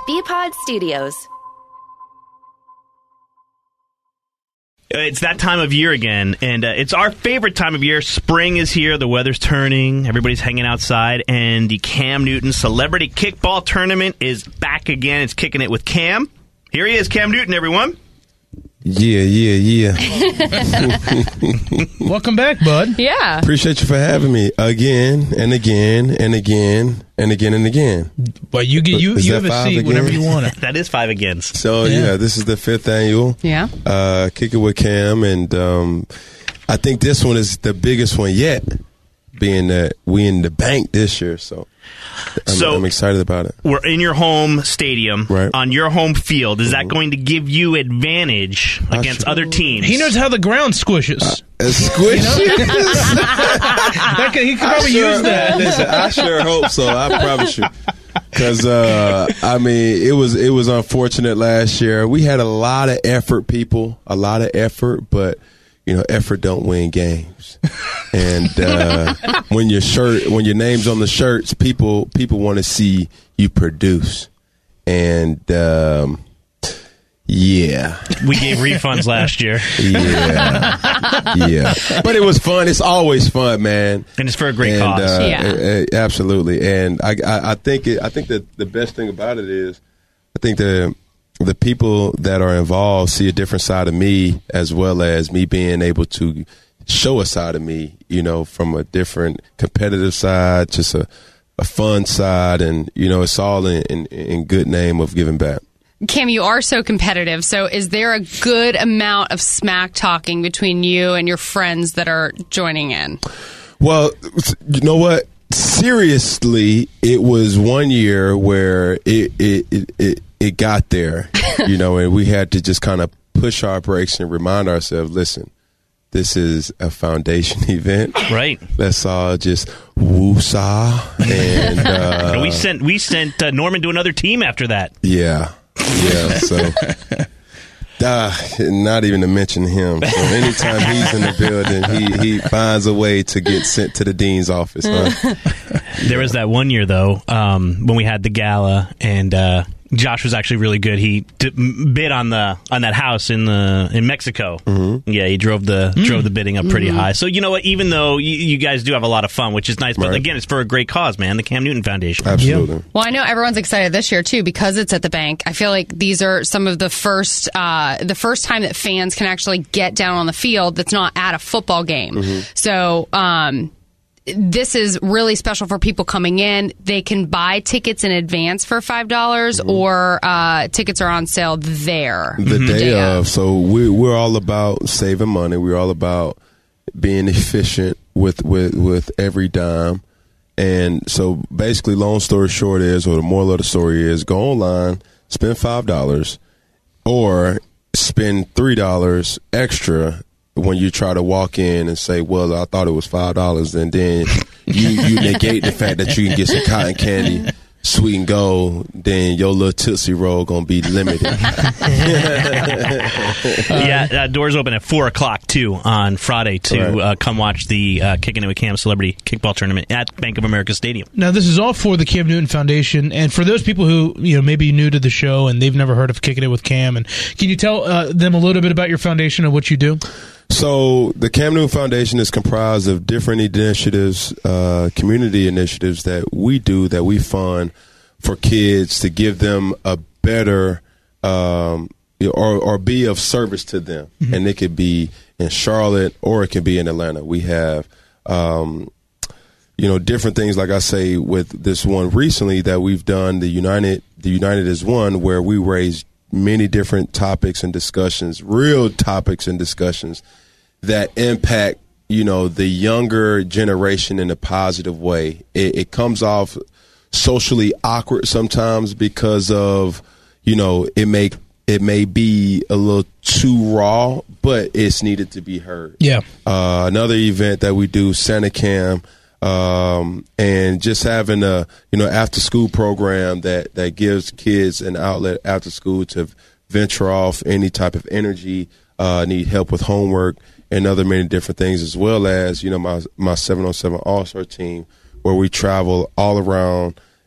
BPod Studios. It's that time of year again, and it's our favorite time of year. Spring is here, the weather's turning, everybody's hanging outside, and the Cam Newton Celebrity Kickball Tournament is back again. It's Kicking It with Cam. Here he is, Cam Newton, everyone. Yeah. Welcome back, bud. Yeah. Appreciate you for having me again and again and again and again and again. But you have a seat whenever you want it. That is 5 against. So, yeah, this is the 5th annual. Yeah. Kick It with Cam, and I think this one is the biggest one yet, being that we in the bank this year, so I'm excited about it. We're in your home stadium, right, on your home field. Is that going to give you advantage against other teams? He knows how the ground squishes. Squishes? He could probably use that. Listen, I sure hope so. I promise you. Because, it was unfortunate last year. We had a lot of effort, but effort don't win games. And when your name's on the shirts, people want to see you produce. And yeah, we gave refunds last year. Yeah, but it was fun. It's always fun, man, and it's for a great cause. Absolutely. And I think that the best thing about it is, I think the people that are involved see a different side of me, as well as me being able to show a side of me, from a different competitive side, just a fun side. And, it's all in good name of giving back. Cam, you are so competitive. So is there a good amount of smack talking between you and your friends that are joining in? Well, you know what? Seriously, it was one year where it got there, and we had to just kind of push our brakes and remind ourselves, listen, this is a foundation event. Right. Let's all just woo-saw. And we sent Norman to another team after that. Yeah. So not even to mention him. So anytime he's in the building, he finds a way to get sent to the dean's office. Huh? There was that one year, though, when we had the gala, and Josh was actually really good. He bid on that house in Mexico. Mm-hmm. Yeah, he drove the bidding up pretty high. So you know what? Even though you guys do have a lot of fun, which is nice, but again, it's for a great cause, man. The Cam Newton Foundation. Absolutely. Yep. Well, I know everyone's excited this year too because it's at the bank. I feel like these are some of the first time that fans can actually get down on the field that's not at a football game. Mm-hmm. So. This is really special for people coming in. They can buy tickets in advance for $5, or tickets are on sale there. The day of. So we're all about saving money. We're all about being efficient with every dime. And so basically, long story short is, or the moral of the story is, go online, spend $5, or spend $3 extra when you try to walk in and say, well, I thought it was $5, and then you negate the fact that you can get some cotton candy, sweet and gold, then your little Tootsie Roll going to be limited. Doors open at 4 o'clock, too, on Friday to come watch the Kicking It with Cam Celebrity Kickball Tournament at Bank of America Stadium. Now, this is all for the Cam Newton Foundation, and for those people who maybe new to the show and they've never heard of Kicking It with Cam, and can you tell them a little bit about your foundation and what you do? So the Cam Newton Foundation is comprised of different initiatives, community initiatives that we fund for kids to give them a better or be of service to them. Mm-hmm. And it could be in Charlotte or it could be in Atlanta. We have different things, like I say, with this one recently that we've done, the United is One, where we raise many different topics and discussions, real topics and discussions that impact, the younger generation in a positive way. It comes off socially awkward sometimes because of, it may be a little too raw, but it's needed to be heard. Yeah. Another event that we do, Santa Cam, and just having a, after school program that gives kids an outlet after school to venture off any type of energy, need help with homework and other many different things, as well as, my 7-on-7 All-Star team, where we travel all around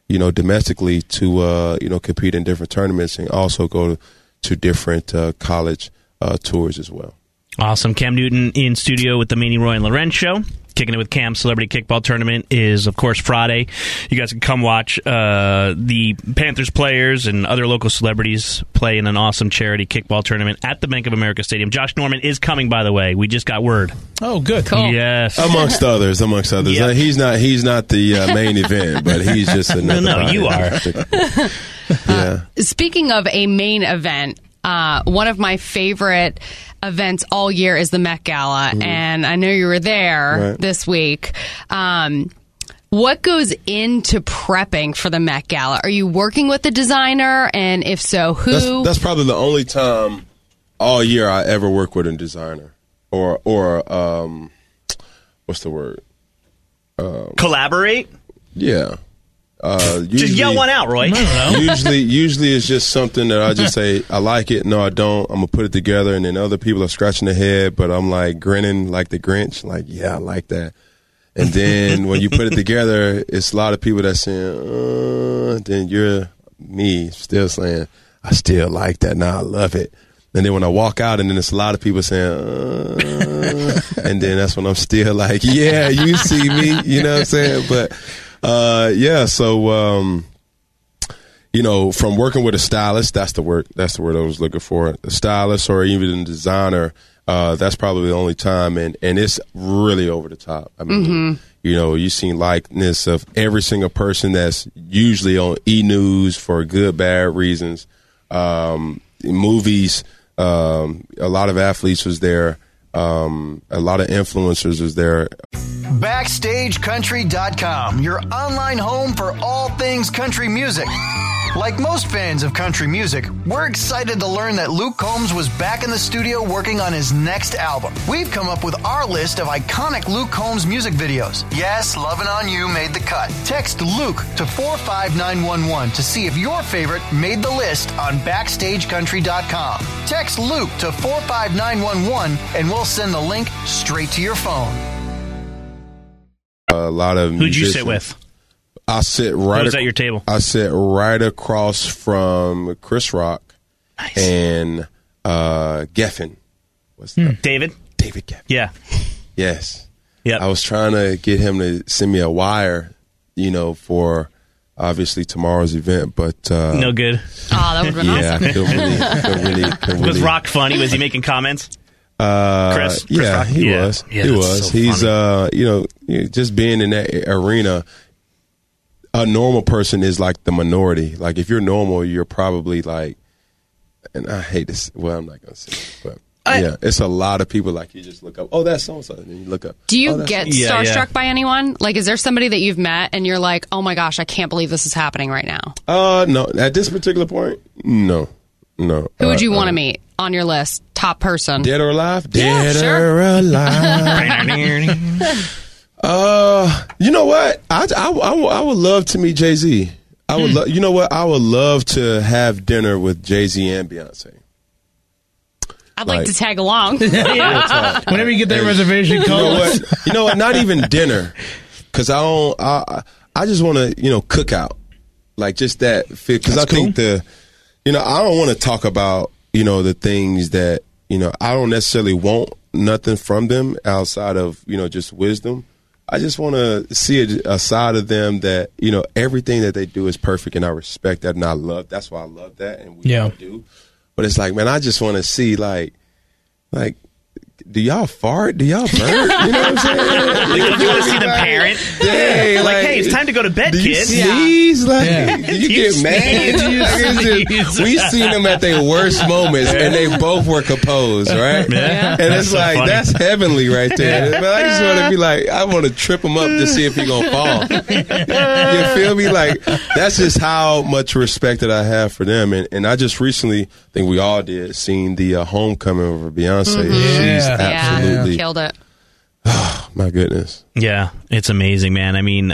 domestically to compete in different tournaments and also go to different college tours as well. Awesome. Cam Newton in studio with the Manny, Roy, and Lorenz show. Kicking It with Cam Celebrity Kickball Tournament is, of course, Friday. You guys can come watch the Panthers players and other local celebrities play in an awesome charity kickball tournament at the Bank of America Stadium. Josh Norman is coming, by the way. We just got word. Oh, good. Cool. Yes. Amongst others. Yep. He's not the main event, but he's just another. No, you are. Yeah. Speaking of a main event, one of my favorite events all year is the Met Gala, and I know you were there this week. What goes into prepping for the Met Gala? Are you working with the designer, and if so, who? That's probably the only time all year I ever work with a designer, or what's the word? Collaborate? Yeah. Just yell one out, Roy. Usually it's just something that I just say, I like it, no I don't, I'm going to put it together, and then other people are scratching their head, but I'm like grinning like the Grinch, like, yeah, I like that. And then when you put it together, it's a lot of people that's saying, then you're me still saying, I still like that, now I love it. And then when I walk out, and then it's a lot of people saying, and then that's when I'm still like, yeah, you see me, you know what I'm saying? But so from working with a stylist, that's the word I was looking for. A stylist or even a designer, that's probably the only time, and it's really over the top. I mean, you've seen likeness of every single person that's usually on E! News for good, bad reasons. Movies, a lot of athletes was there. A lot of influencers was there. BackstageCountry.com, your online home for all things country music. Like most fans of country music, we're excited to learn that Luke Combs was back in the studio working on his next album. We've come up with our list of iconic Luke Combs music videos. Yes, Lovin' On You made the cut. Text Luke to 45911 to see if your favorite made the list on BackstageCountry.com. Text Luke to 45911 and we'll send the link straight to your phone. A lot of Who'd you sit with? I sit right. Who's at your table? I sit right across from Chris Rock and Geffen. What's that? David Geffen. Yeah. Yes. Yeah. I was trying to get him to send me a wire, for obviously tomorrow's event, but no good. Oh, that would have been awesome. Couldn't Was really. Rock funny? Was he making comments? Chris Rock? he was. Yeah, he that's was. so He's funny. just being in that arena. A normal person is like the minority. Like if you're normal, you're probably like, and I hate this. Well, I'm not gonna say it, but it's a lot of people like you just look up. Oh, that's so and so, and then you look up. Do you get starstruck by anyone? Like, is there somebody that you've met and you're like, oh my gosh, I can't believe this is happening right now? No. At this particular point, no. Who would you want to meet on your list? Top person, dead or alive? Yeah, Dead sure. or alive? You know what? I would love to meet Jay-Z. I would. You know what? I would love to have dinner with Jay-Z and Beyonce. I'd like to tag along. Whenever you get that reservation, call us. You know what? Not even dinner, because I just want to cook out, like just that fit. Because I think I don't want to talk about the things that I don't necessarily want nothing from them outside of just wisdom. I just want to see a side of them that everything that they do is perfect, and I respect that, and I love. That's why I love that, and we all do. But it's like, man, I just want to see like, do y'all fart? Do y'all burp? You know what I'm saying? You want to see the parent? Yeah, hey, it's time to go to bed, do you kids. sneeze? Do you get mad? We seen them at their worst moments, and they both were composed, right? Yeah. And it's so like, funny. that's heavenly right there. But I just want to be like, I want to trip him up to see if he gonna fall. You feel me? Like, that's just how much respect that I have for them. And I just recently, I think we all did, seen the homecoming over Beyonce. She's absolutely killed it. Oh, my goodness. Yeah, it's amazing, man. I mean,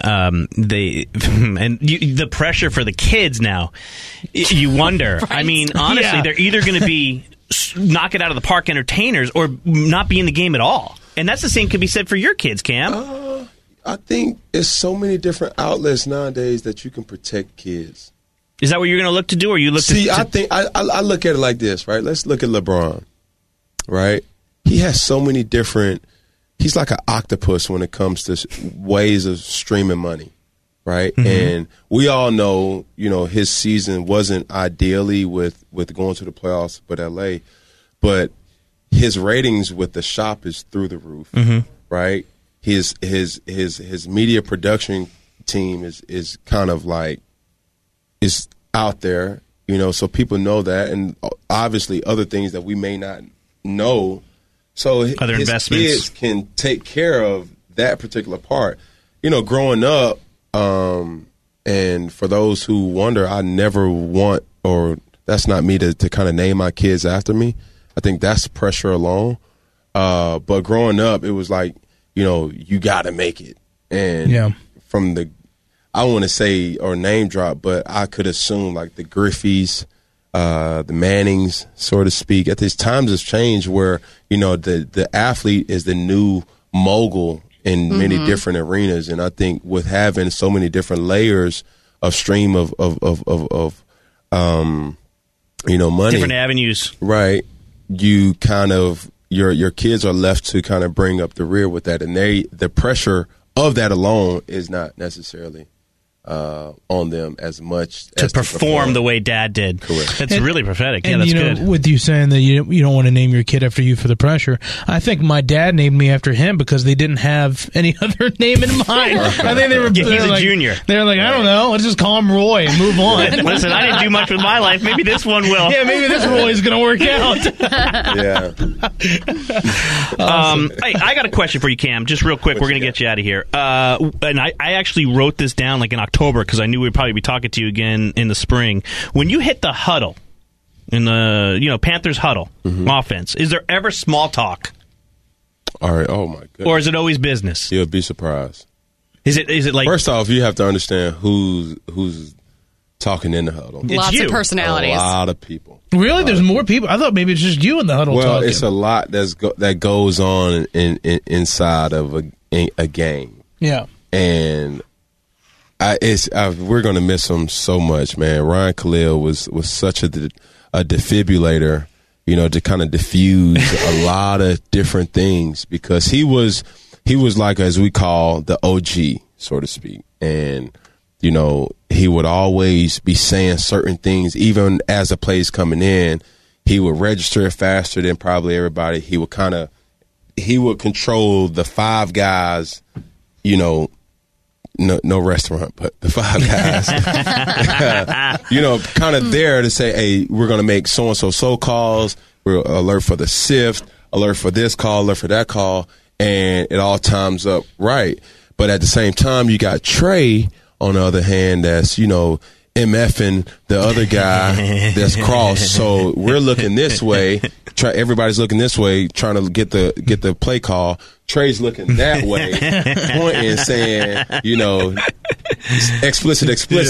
the pressure for the kids now, you wonder. Right. I mean, honestly, they're either going to be knock it out of the park entertainers or not be in the game at all. And that's the same could be said for your kids, Cam. I think there's so many different outlets nowadays that you can protect kids. Is that what you're going to look to do, or you look See, to? I think I look at it like this, right? Let's look at LeBron, right? He has so many different. He's like an octopus when it comes to ways of streaming money, right? Mm-hmm. And we all know, his season wasn't ideally with going to the playoffs with LA, but his ratings with the shop is through the roof, right? His media production team is kind of like is out there, so people know that, and obviously other things that we may not know. So other his investments kids can take care of that particular part. Growing up, and for those who wonder, I never want, or that's not me to kind of name my kids after me. I think that's pressure alone. But growing up, it was like, you got to make it. And from I don't want to say or name drop, but I could assume like the Griffeys, the Mannings, so to speak. At these times has changed where, the athlete is the new mogul in many different arenas. And I think with having so many different layers of stream of money. Different avenues. Right. You kind of, your kids are left to kind of bring up the rear with that. And the pressure of that alone is not necessarily on them as much to perform the way Dad did. Correct. It's really prophetic. And, that's good. With you saying that you don't want to name your kid after you for the pressure, I think my dad named me after him because they didn't have any other name in mind. I think they were. He's a like, junior. They're like, I don't know. Let's just call him Roy and move on. Listen, I didn't do much with my life. Maybe this one will. Yeah, maybe this Roy is going to work out. Yeah. Awesome. Hey, I got a question for you, Cam. Just real quick. We're going to get you out of here. And I actually wrote this down like in October because I knew we'd probably be talking to you again in the spring. When you hit the huddle, in the Panthers huddle offense, is there ever small talk? All right. Oh my goodness. Or is it always business? You'll be surprised. Is it like, first off, you have to understand who's talking in the huddle. Lots of personalities. A lot of people. Really? There's more people? I thought maybe it's just you in the huddle talking. It's a lot that goes on inside of a game. Yeah. And we're going to miss him so much, man. Ryan Khalil was such a defibrillator, to kind of diffuse a lot of different things because he was like, as we call, the OG, so to speak. And, he would always be saying certain things, even as the play's coming in. He would register faster than probably everybody. He would control the five guys, no restaurant, but the five guys, kind of there to say, hey, we're going to make so calls. We're alert for the sift, alert for this call, alert for that call, and it all times up right. But at the same time, you got Trey, on the other hand, that's, MFing the other guy that's crossed. So we're looking this way. Everybody's looking this way, trying to get the play call. Trey's looking that way, pointing, saying, explicit,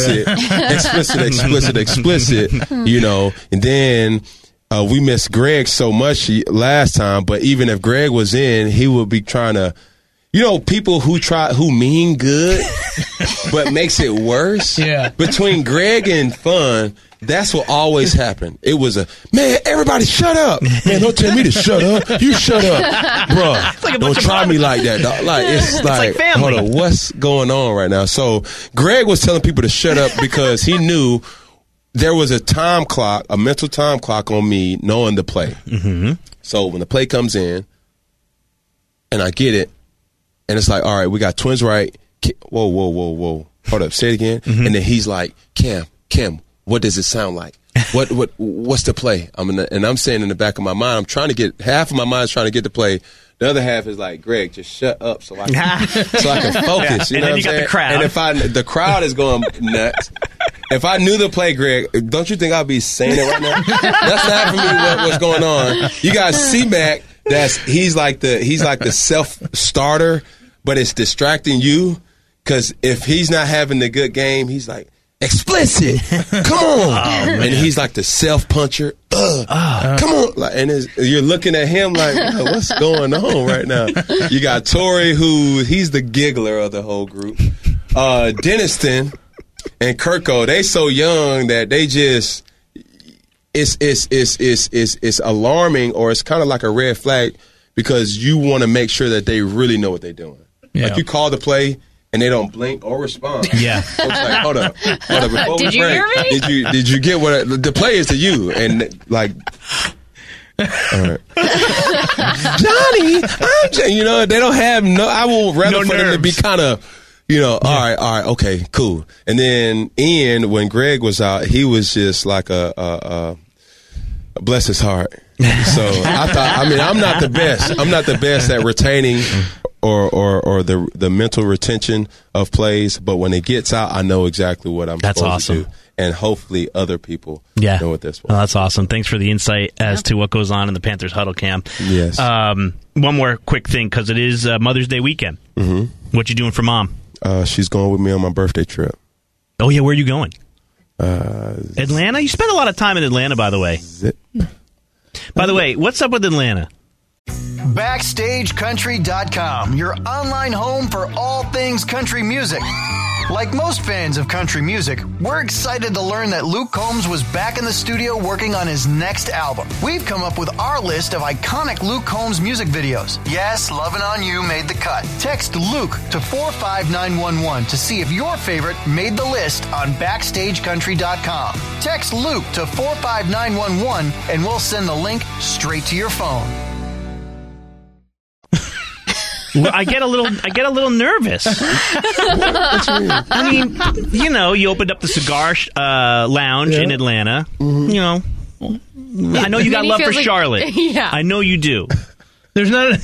and then we missed Greg so much last time. But even if Greg was in, he would be trying to. People who mean good, but makes it worse. Yeah. Between Greg and Fun, that's what always happened. It was man, everybody shut up. Man, don't tell me to shut up. You shut up. Bruh, like don't try me like that, dog. Like, it's like family. Hold on, what's going on right now? So Greg was telling people to shut up because he knew there was a time clock, a mental time clock on me knowing the play. Mm-hmm. So when the play comes in, and I get it, and it's like, all right, we got twins right. Whoa. Hold up, say it again. Mm-hmm. And then he's like, Cam, what does it sound like? What's the play? I'm saying in the back of my mind, I'm trying to get, half of my mind is trying to get the play. The other half is like, Greg, just shut up so I can focus. Yeah. You know and then you got the crowd. And if the crowd is going nuts. If I knew the play, Greg, don't you think I'd be saying it right now? That's not for me what's going on. You got C-Mac. He's like the self-starter, but it's distracting you because if he's not having the good game, he's like, explicit. Come on. And he's like the self-puncher. Come on. Like, and you're looking at him like, what's going on right now? You got Tori, he's the giggler of the whole group. Denniston and Kirko, they so young that they just, it's alarming, or it's kind of like a red flag, because you want to make sure that they really know what they're doing. Yeah. Like, you call the play and they don't blink or respond. Yeah. Folks like, hold up. Before Did we you break, hear me? Did you get what the play is to you? And like, all right. Johnny, they don't have I would rather for them to be kind of, all right, okay, cool. And then Ian, when Greg was out, he was just like a bless his heart. So I thought, I'm not the best. I'm not the best at retaining or the mental retention of plays, but when it gets out, I know exactly what I'm supposed to do. And hopefully other people know what they're supposed to do. Well, that's awesome. Thanks for the insight as to what goes on in the Panthers huddle cam. Yes. One more quick thing, because it is Mother's Day weekend. Mm-hmm. What you doing for Mom? She's going with me on my birthday trip. Oh, yeah. Where are you going? Atlanta? You spent a lot of time in Atlanta, by the way. By the way, what's up with Atlanta? BackstageCountry.com, your online home for all things country music. Like most fans of country music, we're excited to learn that Luke Combs was back in the studio working on his next album. We've come up with our list of iconic Luke Combs music videos. Yes, Lovin' On You made the cut. Text Luke to 45911 to see if your favorite made the list on BackstageCountry.com. Text Luke to 45911 and we'll send the link straight to your phone. I get a little nervous. I mean, you opened up the cigar lounge in Atlanta. Mm-hmm. I know you got love for Charlotte. Yeah. I know you do. There's not.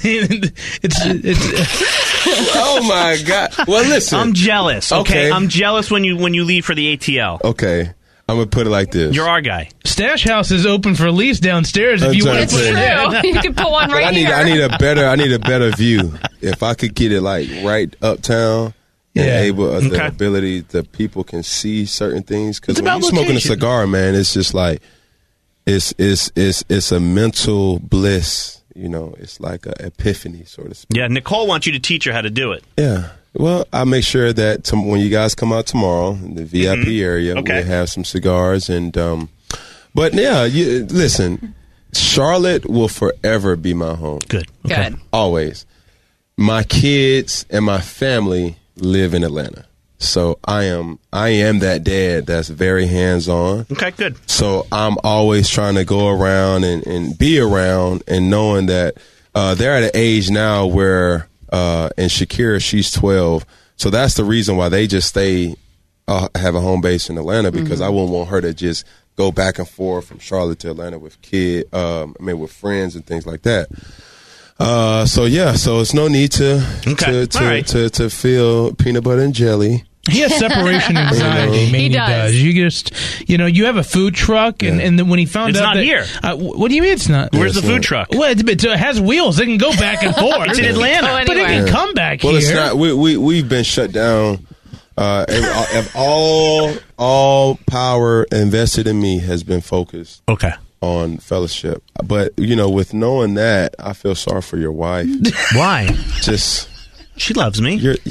It's. Oh my God! Well, listen. I'm jealous. Okay, I'm jealous when you leave for the ATL. Okay. I'm going to put it like this. You're our guy. Stash House is open for lease downstairs if you want to put it in. You can put one right here. I need a better view. If I could get it like right uptown and the ability that people can see certain things. Because when you're smoking a cigar, man, it's just like it's a mental bliss. It's like an epiphany, so to speak. Yeah, Nicole wants you to teach her how to do it. Yeah. Well, I'll make sure that when you guys come out tomorrow in the VIP area, we'll have some cigars. And but yeah, listen, Charlotte will forever be my home. Good. Okay. Good. Always. My kids and my family live in Atlanta. So I am that dad that's very hands-on. Okay, good. So I'm always trying to go around and be around, and knowing that they're at an age now where and Shakira, she's 12. So that's the reason why they just stay, have a home base in Atlanta, because I wouldn't want her to just go back and forth from Charlotte to Atlanta with with friends and things like that. So it's no need to feel peanut butter and jelly. He has separation anxiety. He does. You just, you have a food truck, and then when he found out that... It's not here. What do you mean it's not? Where's the food truck? Well, it has wheels. It can go back and forth. It's in Atlanta. But it can come back here. Well, it's not. We've been shut down. All power invested in me has been focused on fellowship. But, with knowing that, I feel sorry for your wife. Why? She loves me. But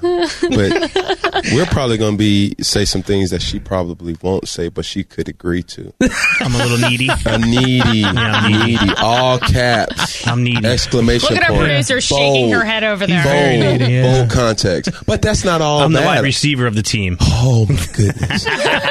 we're probably going to say some things that she probably won't say, but she could agree to. I'm a little needy. Needy. All caps. I'm needy. Exclamation point. Look at our producer shaking her head over there. Bold context. But that's not all I'm bad. the wide receiver of the team. Oh, my goodness.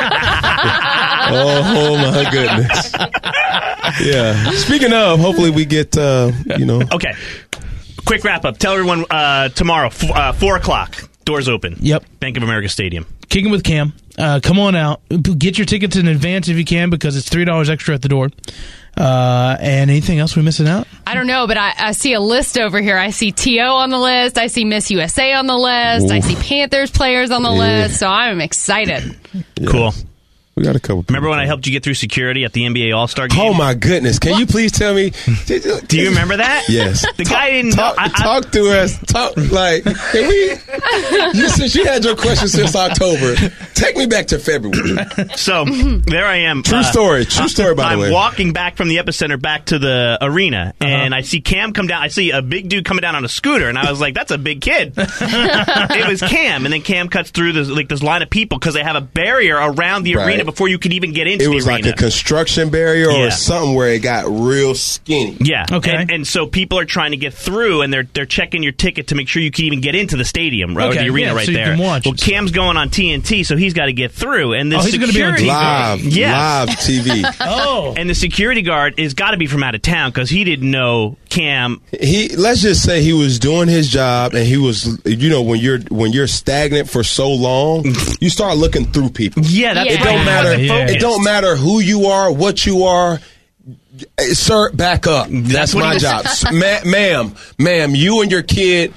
Oh, my goodness. Yeah. Speaking of, hopefully we get, Okay. Quick wrap up. Tell everyone tomorrow, 4 o'clock. Doors open. Yep. Bank of America Stadium. Kicking with Cam. Come on out. Get your tickets in advance if you can, because it's $3 extra at the door. And anything else we're missing out? I don't know, but I see a list over here. I see T.O. on the list. I see Miss USA on the list. Oof. I see Panthers players on the list. So I'm excited. Yes. Cool. We got a couple people. Remember when I helped you get through security at the NBA All-Star game? Oh, my goodness. Can you please tell me? Do you remember that? Yes. The guy didn't know. Talk to us. Talk, like, can we? Since you had your question since October, take me back to February. So, there I am. True story, by the way. I'm walking back from the Epicenter back to the arena, and I see Cam come down. I see a big dude coming down on a scooter, and I was like, that's a big kid. It was Cam, and then Cam cuts through this line of people because they have a barrier around the arena before you could even get into the arena. It was like a construction barrier or something where it got real skinny. Yeah. Okay. And so people are trying to get through, and they're checking your ticket to make sure you can even get into the stadium, or the arena right so there. You can watch. Well, Cam's going on TNT, so he's got to get through. And the he's going to be on TV. Live TV. Oh. And the security guard has got to be from out of town because he didn't know Cam. Let's just say he was doing his job, and he was, when you're stagnant for so long, you start looking through people. Yeah, that's It don't matter. It don't matter who you are, what you are. Sir, back up. That's my job. Ma'am, you and your kid,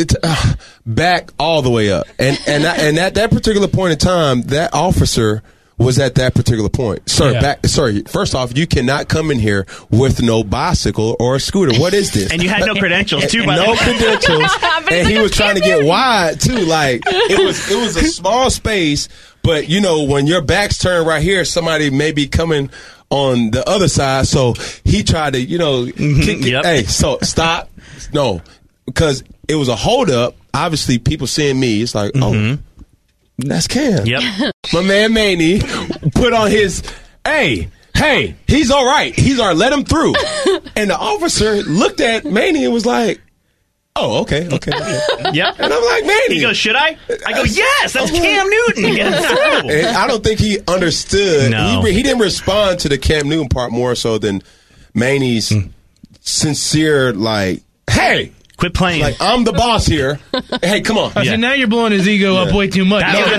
back all the way up. And at that particular point in time, that officer was at that particular point. Sir, first off, you cannot come in here with no bicycle or a scooter. What is this? And you had no credentials, too, by the way. No credentials. And he was trying to get wide, too. Like, it was a small space, but, when your back's turned right here, somebody may be coming on the other side. So he tried to, kick it. Hey, so stop. No, because it was a holdup. Obviously, people seeing me, it's like, oh, that's Cam. Yep. My man Maney put on his, hey, he's all right. Let him through. And the officer looked at Maney and was like, oh, okay. Yep. And I'm like, Maney. He goes, should I? I go, yes, that's Cam Newton. Get him through. And I don't think he understood. No. He didn't respond to the Cam Newton part more so than Maney's sincere, like, hey. Quit playing. Like, I'm the boss here. Hey, come on. So now you're blowing his ego up way too much.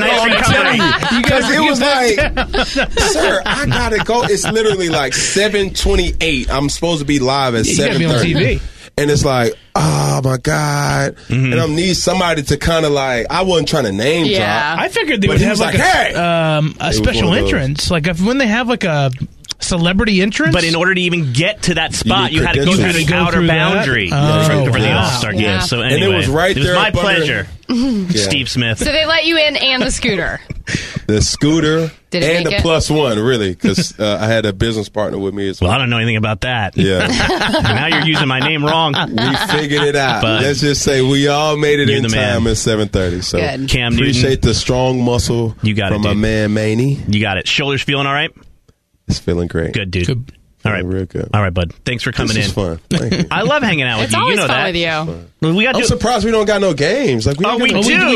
Because it was like, sir, I gotta go. It's literally like 7:28. I'm supposed to be live at 7:30. And it's like, oh my God. And I need somebody to kind of like, I wasn't trying to name drop. I figured they would have like a special entrance. Like when they have like a celebrity entrance. But in order to even get to that spot, you had to go through the outer boundary for the All-Star game. Yeah. So anyway, and it was right there. It was my pleasure, Steve Smith. So they let you in and the scooter. The scooter and the +1, really, because I had a business partner with me as well. Well, I don't know anything about that. Yeah. Now you're using my name wrong. We figured it out. But let's just say we all made it in time at 7:30. So Good. Cam appreciate Newton, the strong muscle from my man Maney. You got it. Shoulders feeling all right? It's feeling great. Good, dude. Good. All right, real good. All right, bud. Thanks for coming this in. Is fun. Thank you. I love hanging out with you. You know know that. With you. I'm surprised we don't got no games. Like we do.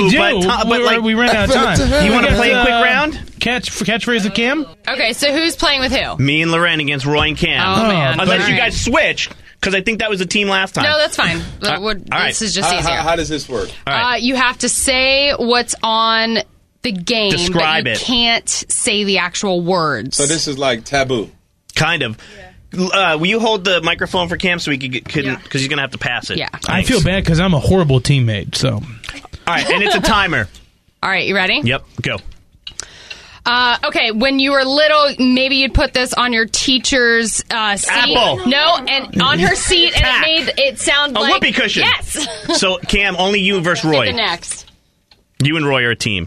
We ran out of time. You want to play a quick round? Catchphrase of Cam? Okay, so who's playing with who? Me and Loren against Roy and Cam. Oh, man. Unless you guys switch, because I think that was the team last time. No, that's fine. All right. This is just easier. How does this work? All right. You have to say what's on the game, Describe but you can't say the actual words. So this is like taboo. Kind of. Will you hold the microphone for Cam so we could because he's going to have to pass it. Yeah. I feel bad because I'm a horrible teammate. So. All right, and it's a timer. All right, you ready? Yep, go. Okay, when you were little, maybe you'd put this on your teacher's seat. Apple. No, and on her seat, and it made it sound like whoopee cushion. Yes. So Cam, only you versus Roy. The next. You and Roy are a team.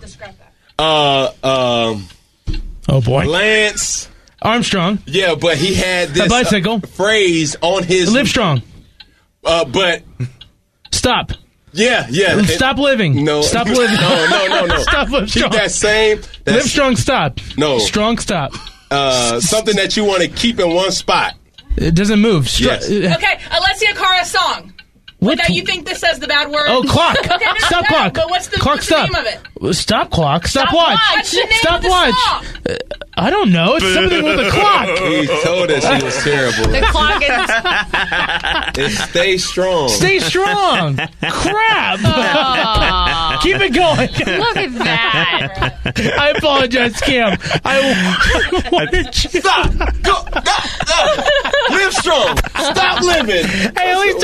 Oh boy. Lance Armstrong. Yeah, but he had this a bicycle phrase on his Livestrong. But stop. Yeah. Stop living. No. Stop living. No. Stop Livestrong. Keep that same. Livestrong, stop. No. Strong, stop. Something that you want to keep in one spot. It doesn't move. Yes. Okay, Alessia Cara song. What? Now you think this says the bad word? Oh, clock. Okay, Stop clock. But what's the name of it? Stop clock. Stop watch. What's the name Stop of the watch. song? I don't know. It's something with a clock. He told us he was terrible. The clock is... It's Stay Strong. Stay strong. Crap. Keep it going. Look at that. I apologize, Cam. I wanted you. Stop. Go. Live strong. Stop living. Hey, at least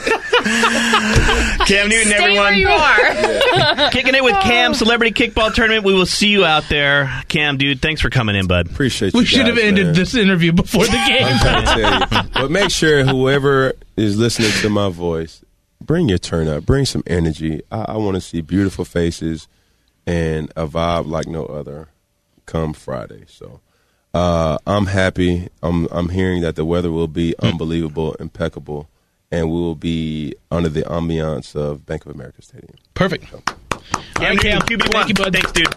Cam Newton, Stay everyone. where you are. Kicking it with Cam, Celebrity Kickball Tournament. We will see you out there. Cam, dude, thanks for coming in, bud. Appreciate you. we should have guys, ended man. this interview before the game. I'm trying to tell you. But make sure whoever is listening to my voice, bring your turn up. Bring some energy. I want to see beautiful faces and a vibe like no other come Friday. So I'm happy. I'm hearing that the weather will be unbelievable, impeccable, and we will be under the ambiance of Bank of America Stadium. Perfect. Cam Newton, QB1. Thank you, bud. Thanks, dude.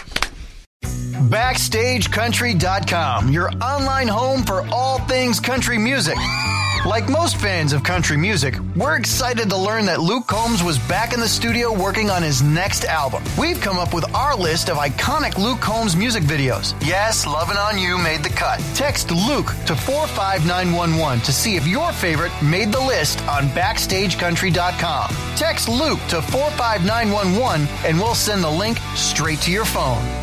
BackstageCountry.com, your online home for all things country music. Like most fans of country music, we're excited to learn that Luke Combs was back in the studio working on his next album. We've come up with our list of iconic Luke Combs music videos. Yes, Lovin' On You made the cut. Text Luke to 45911 to see if your favorite made the list on BackstageCountry.com. Text Luke to 45911 and we'll send the link straight to your phone.